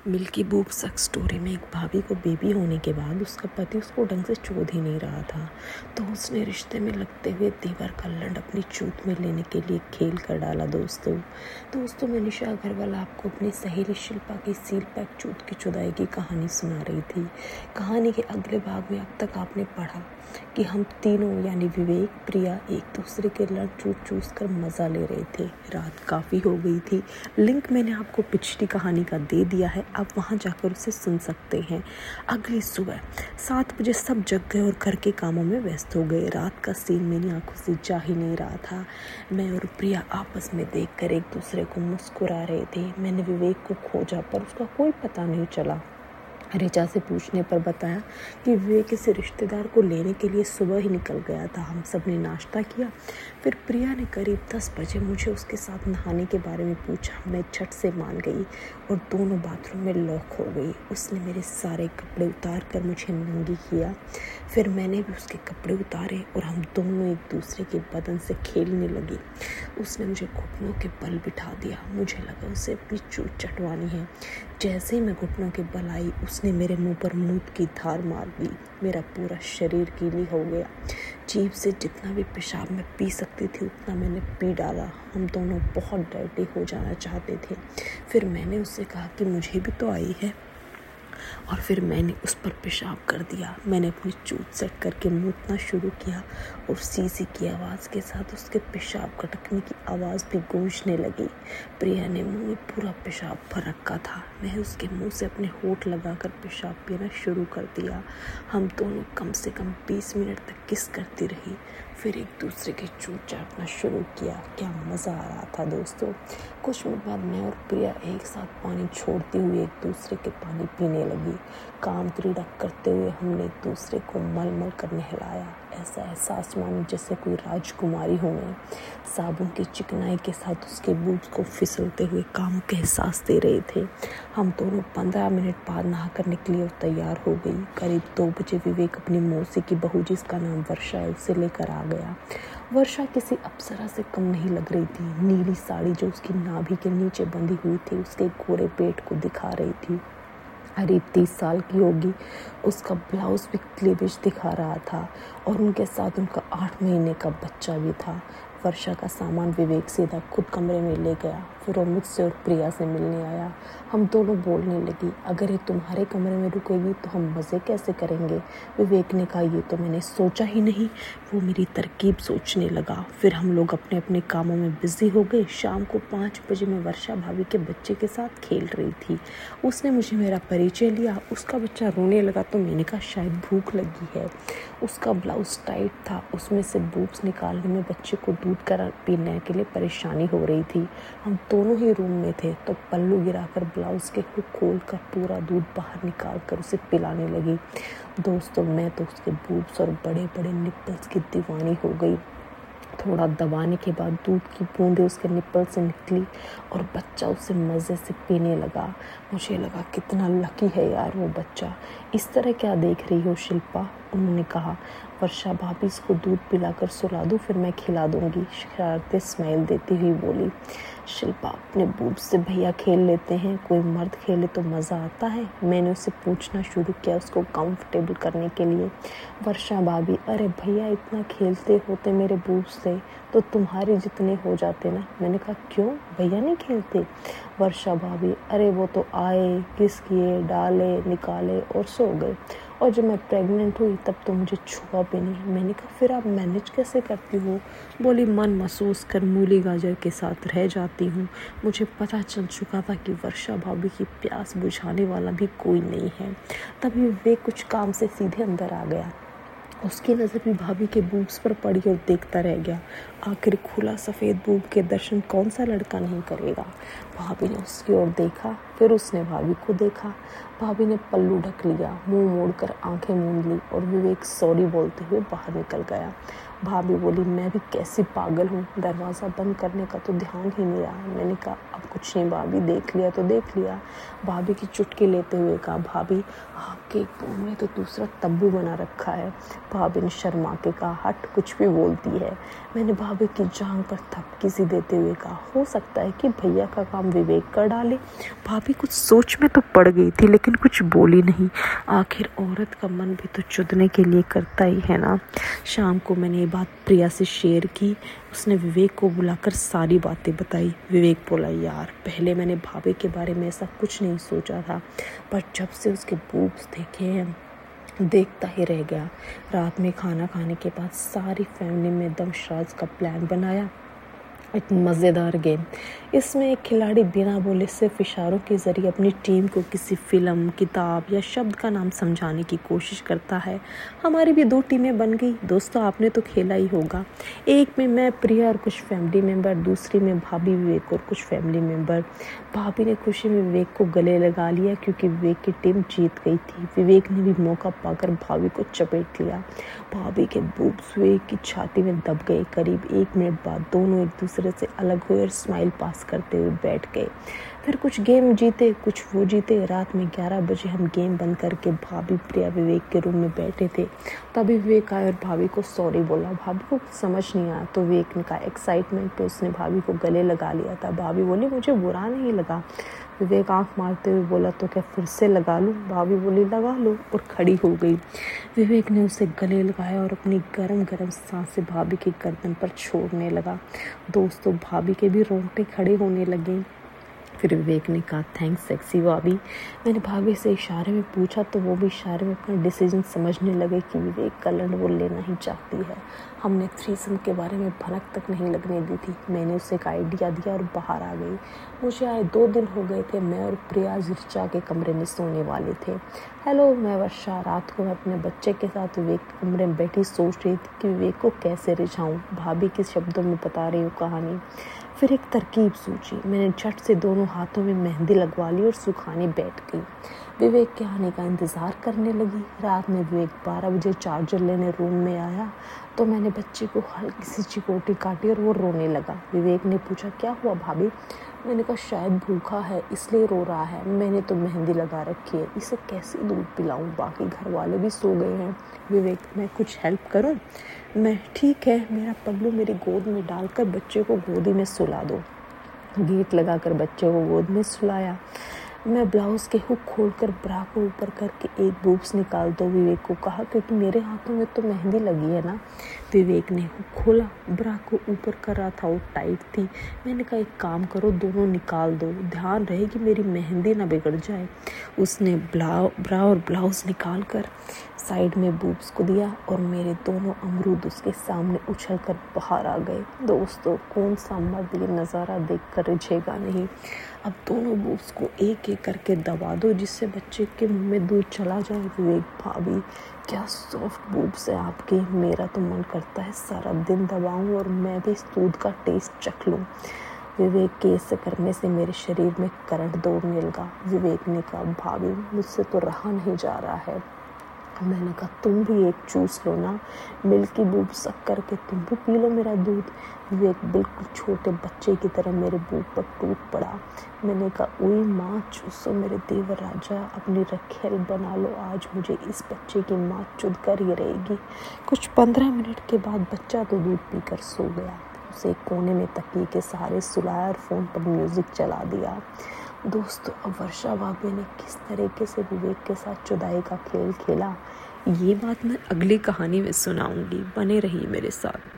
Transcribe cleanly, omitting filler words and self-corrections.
Milky boob सक्स story में एक भाभी को बेबी होने के बाद उसका पति उसको ढंग से चोद ही नहीं रहा था, तो उसने रिश्ते में लगते हुए देवर का लंड अपनी चूत में लेने के लिए खेल कर डाला। दोस्तों मैं निशा अग्रवाल आपको अपनी सहेली शिल्पा की सील पैक चूत की चुदाई की कहानी सुना रही थी। कहानी के अगले भाग में अब तक आपने पढ़ा कि हम तीनों यानी विवेक, प्रिया एक दूसरे के लड़ चूस कर मज़ा ले रहे थे। रात काफ़ी हो गई थी। लिंक मैंने आपको पिछली कहानी का दे दिया है, आप वहां जाकर उसे सुन सकते हैं। अगली सुबह 7 बजे सब जग गए और घर के कामों में व्यस्त हो गए। रात का सीन मेरी आंखों से जा ही नहीं रहा था। मैं और प्रिया आपस में देखकर एक दूसरे को मुस्कुरा रहे थे। मैंने विवेक को खोजा पर उसका कोई पता नहीं चला। ऋचा से पूछने पर बताया कि विवेक किसी रिश्तेदार को लेने के लिए सुबह ही निकल गया था। हम सब ने नाश्ता किया। फिर प्रिया ने करीब 10 बजे मुझे उसके साथ नहाने के बारे में पूछा। मैं झट से मान गई और दोनों बाथरूम में लॉक हो गई। उसने मेरे सारे कपड़े उतार कर मुझे नंगी किया। फिर मैंने भी उसके कपड़े उतारे और हम दोनों एक दूसरे के बदन से खेलने लगी। उसने मुझे घुटनों के बल बिठा दिया। मुझे लगा उसे अपनी चोट चटवानी है। जैसे ही मैं घुटनों के बल आई, उसने मेरे मुंह पर मूत की धार मार दी। मेरा पूरा शरीर गीली हो गया। जीभ से जितना भी पेशाब मैं पी सकती थी उतना मैंने पी डाला। हम दोनों बहुत डर्टी हो जाना चाहते थे। फिर मैंने उससे कहा कि मुझे भी तो आई है, और फिर मैंने उस पर पेशाब कर दिया। मैंने अपनी चूत सेट करके मूतना शुरू किया और सी की आवाज़ के साथ उसके पेशाब खटकने की आवाज़ भी गूंजने लगी। प्रिया ने मुंह में पूरा पेशाब भर रखा था। मैं उसके मुंह से अपने होठ लगाकर पेशाब पीना शुरू कर दिया। हम दोनों कम से कम 20 मिनट तक किस करती रही। फिर एक दूसरे की चूत चाटना शुरू किया। क्या मज़ा आ रहा था दोस्तों। कुछ मिनट बाद मैं और प्रिया एक साथ पानी छोड़ते हुए एक दूसरे के पानी पीने लगी। काम क्रीड़ा करते हुए हमने एक दूसरे को मल मल कर नहलाया। ऐसा एहसास मानो जैसे कोई राजकुमारी हो मैं। साबुन की चिकनाई के साथ उसके बूब्स को फिसलते हुए काम का एहसास दे रहे थे। हम दोनों 15 मिनट बाद नहाकर निकली और तैयार हो गई। करीब 2 बजे विवेक अपनी मौसी की बहू, जिसका नाम वर्षा है, उसे लेकर आ गया। वर्षा किसी अप्सरा से कम नहीं लग रही थी। नीली साड़ी जो उसकी नाभि के नीचे बंधी हुई थी उसके गोरे पेट को दिखा रही थी। करीब 30 साल की होगी। उसका ब्लाउज भी क्लीवेज दिखा रहा था और उनके साथ उनका 8 महीने का बच्चा भी था। वर्षा का सामान विवेक सीधा खुद कमरे में ले गया। फिर वो मुझसे और प्रिया से मिलने आया। हम दोनों बोलने लगी, अगर ये तुम्हारे कमरे में रुकेगी तो हम मज़े कैसे करेंगे। विवेक ने कहा, ये तो मैंने सोचा ही नहीं। वो मेरी तरकीब सोचने लगा। फिर हम लोग अपने अपने कामों में बिजी हो गए। शाम को 5 बजे मैं वर्षा भाभी के बच्चे के साथ खेल रही थी। उसने मुझे मेरा परिचय लिया। उसका बच्चा रोने लगा तो मैंने कहा शायद भूख लगी है। उसका ब्लाउज टाइट था, उसमें से बूब्स निकालने में बच्चे को दूध कर पीने के लिए परेशानी हो रही थी। हम दोनों ही रूम में थे तो पल्लू गिराकर ब्लाउज के हुक खोलकर पूरा दूध बाहर निकाल कर उसे पिलाने लगी। दोस्तों मैं तो उसके बूब्स और बड़े बड़े निप्पल्स की दीवानी हो गई। थोड़ा दबाने के बाद दूध की बूंदें उसके निप्पल से निकली और बच्चा उसे मज़े से पीने लगा। मुझे लगा कितना लकी है यार वो बच्चा। इस तरह क्या देख रही हो शिल्पा, उन्होंने कहा। वर्षा भाभी इसको दूध पिलाकर सुला दूँ, फिर मैं खिला दूंगी, शरारते स्माइल देती हुई बोली। शिल्पा अपने बूब से भैया खेल लेते हैं, कोई मर्द खेले तो मज़ा आता है। मैंने उसे पूछना शुरू किया उसको कंफर्टेबल करने के लिए। वर्षा भाभी, अरे भैया इतना खेलते होते मेरे बूब से तो तुम्हारे जितने हो जाते ना। मैंने कहा क्यों, भैया नहीं खेलते। वर्षा भाभी, अरे वो तो आए, किस किए, डाले, निकाले और सो गए, और जब मैं प्रेग्नेंट हुई तब तो मुझे छुआ भी नहीं। मैंने कहा फिर आप मैनेज कैसे करती हो। बोली मन महसूस कर मूली गाजर के साथ रह जाती हूँ। मुझे पता चल चुका था कि वर्षा भाभी की प्यास बुझाने वाला भी कोई नहीं है। तभी वे कुछ काम से सीधे अंदर आ गया। उसकी नज़र भी भाभी के बूब्स पर पड़ी और देखता रह गया। आखिर खुला सफ़ेद बूब के दर्शन कौन सा लड़का नहीं करेगा। भाभी ने उसकी ओर देखा, फिर उसने भाभी को देखा। भाभी ने पल्लू ढक लिया, मुंह मोड़कर आंखें मूंद ली और विवेक सॉरी बोलते हुए बाहर निकल गया। भाभी बोली मैं भी कैसी पागल हूँ, दरवाज़ा बंद करने का तो ध्यान ही नहीं रहा। मैंने कहा अब कुछ नहीं भाभी, देख लिया तो देख लिया। भाभी की चुटकी लेते हुए कहा भाभी आपके रूम में तो दूसरा तब्बू बना रखा है। भाभी ने शर्मा के कहा हट, कुछ भी बोलती है। मैंने भाभी की जांघ पर थपकी सी देते हुए कहा हो सकता है कि भैया का काम विवेक कर डाले। भाभी कुछ सोच में तो पड़ गई थी लेकिन कुछ बोली नहीं। आखिर औरत का मन भी तो चुदने के लिए करता ही है ना। शाम को मैंने ये बात प्रिया से शेयर की। उसने विवेक को बुलाकर सारी बातें बताई। विवेक बोला यार पहले मैंने भाभी के बारे में ऐसा कुछ नहीं सोचा था, पर जब से उसके बूब्स देखे हैं देखता ही रह गया। रात में खाना खाने के बाद सारी फैमिली में दमशराज का प्लान बनाया। एक मज़ेदार गेम। इसमें एक खिलाड़ी बिना बोले सिर्फ इशारों के ज़रिए अपनी टीम को किसी फिल्म, किताब या शब्द का नाम समझाने की कोशिश करता है। हमारी भी 2 टीमें बन गई। दोस्तों आपने तो खेला ही होगा। एक में मैं, प्रिया और कुछ फैमिली मेम्बर, दूसरी में भाभी, विवेक और कुछ फैमिली मेम्बर। भाभी ने खुशी में विवेक को गले लगा लिया क्योंकि विवेक की टीम जीत गई थी। विवेक ने भी मौका पाकर भाभी को चपेट लिया। भाभी के बूब्स विवेक की छाती में दब गए। करीब 1 मिनट बाद दोनों एक दूसरे से अलग हुए और स्माइल पास करते हुए बैठ गए। फिर कुछ गेम जीते, कुछ वो जीते। रात में 11 बजे हम गेम बंद करके भाभी, प्रिया, विवेक के रूम में बैठे थे। तभी विवेक आया और भाभी को सॉरी बोला। भाभी को कुछ समझ नहीं आया तो विवेक ने कहा एक्साइटमेंट पे उसने भाभी को गले लगा लिया था। भाभी बोली मुझे बुरा नहीं लगा। विवेक आंख मारते हुए बोला तो क्या फिर से लगा लूं? भाभी बोली लगा लो और खड़ी हो गई। विवेक ने उसे गले लगाया और अपनी गरम गरम सांसें भाभी की गर्दन पर छोड़ने लगा। दोस्तों भाभी के भी रोंगटे खड़े होने लगे। फिर विवेक ने कहा थैंक्स सेक्सी भाभी। मैंने भाभी से इशारे में पूछा तो वो भी इशारे में अपना डिसीजन समझने लगे कि विवेक का लंड वो लेना ही चाहती है। हमने थ्रीसम के बारे में भनक तक नहीं लगने दी थी। मैंने उसे एक आइडिया दिया और बाहर आ गई। मुझे आए 2 दिन हो गए थे। मैं और प्रिया ऋचा के कमरे में सोने वाले थे। हेलो, मैं वर्षा। रात को मैं अपने बच्चे के साथ विवेक के कमरे में बैठी सोच रही थी कि विवेक को कैसे रिझाऊं। भाभी के शब्दों में बता रही हूँ कहानी। फिर एक तरकीब सूझी। मैंने झट से दोनों हाथों में मेहंदी लगवा ली और सुखाने बैठ गई। विवेक के आने का इंतज़ार करने लगी। रात में विवेक 12 बजे चार्जर लेने रूम में आया तो मैंने बच्चे को हल्की सी चिकोटी काटी और वो रोने लगा। विवेक ने पूछा क्या हुआ भाभी? मैंने कहा शायद भूखा है इसलिए रो रहा है। मैंने तो मेहंदी लगा रखी है, इसे कैसे दूध पिलाऊं? बाकी घर वाले भी सो गए हैं। विवेक मैं कुछ हेल्प करूं? मैं ठीक है, मेरा पल्लू मेरी गोद में डालकर बच्चे को गोदी में सुला दो। गेट लगाकर बच्चे को गोद में सुलाया। मैं ब्लाउज़ के हुक खोलकर ब्रा को ऊपर करके एक बूब्स निकाल दो, विवेक को कहा, क्योंकि मेरे हाथों में तो मेहंदी लगी है ना। विवेक ने हुक खोला, ब्रा को ऊपर कर रहा था, वो टाइट थी। मैंने कहा एक काम करो, दोनों निकाल दो, ध्यान रहे कि मेरी मेहंदी ना बिगड़ जाए। उसने ब्रा और ब्लाउज़ निकाल कर साइड में बूब्स को दिया और मेरे दोनों अमरूद उसके सामने उछल कर बाहर आ गए। दोस्तों कौन सा मर्द ये नज़ारा देखकर रिझेगा नहीं। अब दोनों बूब्स को एक एक करके दबा दो जिससे बच्चे के मुंह में दूध चला जाए। विवेक भाभी क्या सॉफ्ट बूब्स है आपके, मेरा तो मन करता है सारा दिन दबाऊं और मैं भी इस दूध का टेस्ट चख लूं। विवेक के ऐसे करने से मेरे शरीर में करंट दौड़ने लगा। विवेक ने कहा भाभी मुझसे तो रहा नहीं जा रहा है। मैंने कहा तुम भी एक चूस लो ना, मिल्की बूब सक करके तुम भी पी लो मेरा दूध। विवेक बिल्कुल छोटे बच्चे की तरह मेरे बूब पर टूट पड़ा। मैंने कहा ओए माँ चूसो मेरे देवर राजा, अपनी रखेल बना लो, आज मुझे इस बच्चे की माँ चुद कर ही रहेगी। कुछ 15 मिनट के बाद बच्चा तो दूध पीकर सो गया। उसे एक कोने में तकिए के सहारे सुलाया और फ़ोन पर म्यूज़िक चला दिया। दोस्तों अब वर्षा भाभी ने किस तरीके से विवेक के साथ जुदाई का खेल खेला, ये बात मैं अगली कहानी में सुनाऊंगी। बने रहिए मेरे साथ।